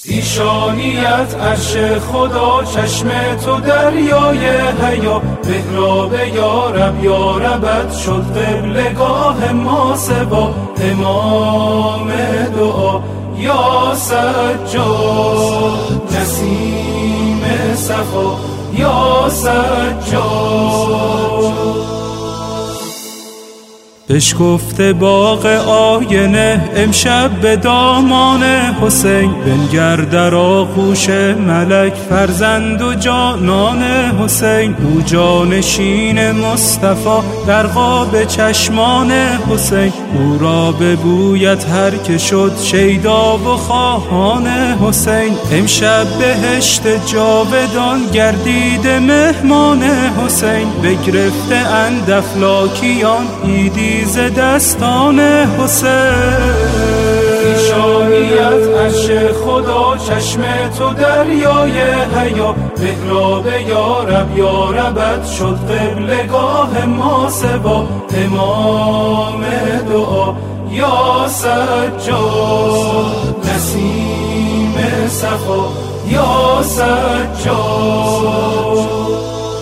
پیشانیت عرش خدا، چشم تو دریای حیا، محراب یا رب یا ربت شد قبلگاه ما سبا. امام دعا یا سجاد، نسیم صفا یا سجاد. بشکفته باغ آینه امشب به دامان حسین، بنگر در آغوش ملک فرزند و جانان حسین. او جانشین مصطفی در قاب چشمان حسین، او را ببوید هر که شد شیدا و خواهان حسین. امشب بهشت جاودان گردید مهمان حسین، بگرفته اند افلاکیان عیدی ز دستان حسین. پیشانیت عرش خدا، چشم تو دریای حیا، محراب یا رب یا ربت شد قبلگاه ما سبا. امام دعا یا سجاد، نسیم صفا یا سجاد.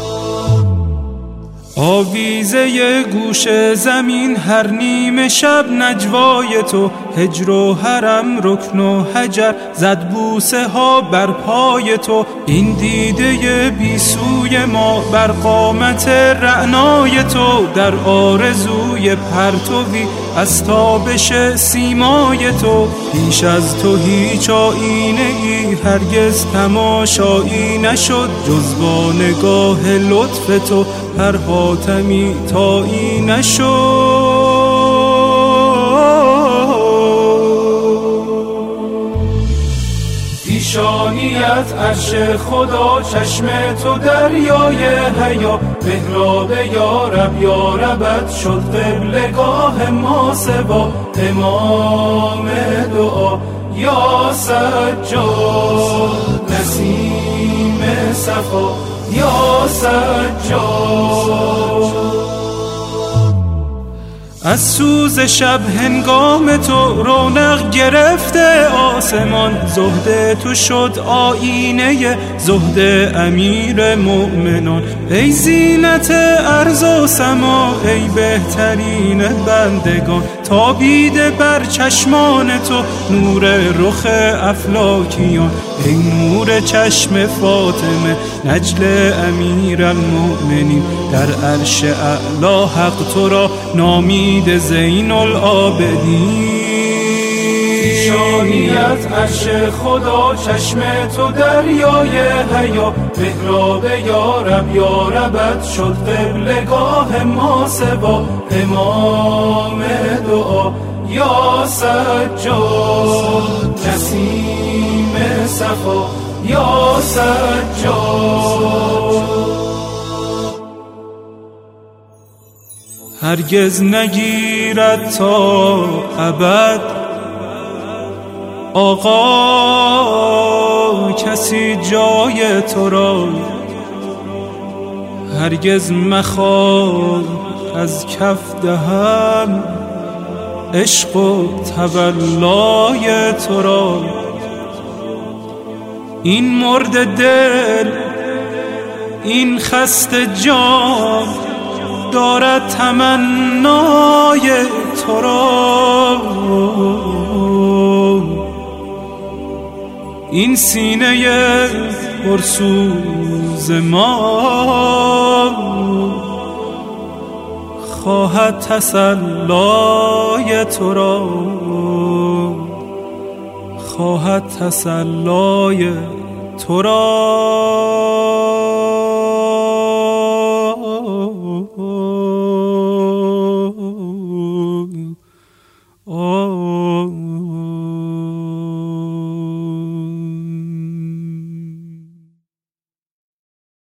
آویزه گوش زمین هر نیمه شب نجوای تو، هجر و حرم رکن و حجر زد بوسه ها بر پای تو. این دیده بی سوی ما بر قامت رعنای تو، در آرزوی پرتوی از تابش سیمای تو. پیش از تو هیچ آینه ای هرگز تماشایی نشد، جز با نگاه لطف تو هر حاتمی تایی نشد. پیشانیت عرش خدا، چشم تو دریای حیا، محراب یا رب یا ربت شد قبلگاه ما سبا. امام دعا یا سجاد، نسیم صفا یا سجاد. از سوز شب هنگام تو رونق گرفته آسمان، زهد تو شد آینه زهد امیر مؤمنان. ای زینت ارض و سما، ای بهترین بندگان، تابیده بر چشمان تو نور رخ افلاکیان. ای نور چشم فاطمه نجل امیر المؤمنین، در عرش اعلی حق تو را نامید زین العابدین. پیشانیت عرش خدا، چشم تو دریای حیا، محراب یا رب یا ربت شد قبلگاه ما سبا. امام دعا یا سجاد، نسیم صفا یا سجاد. هرگز نگیرد تا ابد آقا کسی جای تو را، هرگز مخواه از کف دهم عشق و تولای تو را. این مرد دل این خسته جان دارد تمنای تو را. این سینه پرسوز ما خواهد تسلای تو را، خواهد تسلای تو را.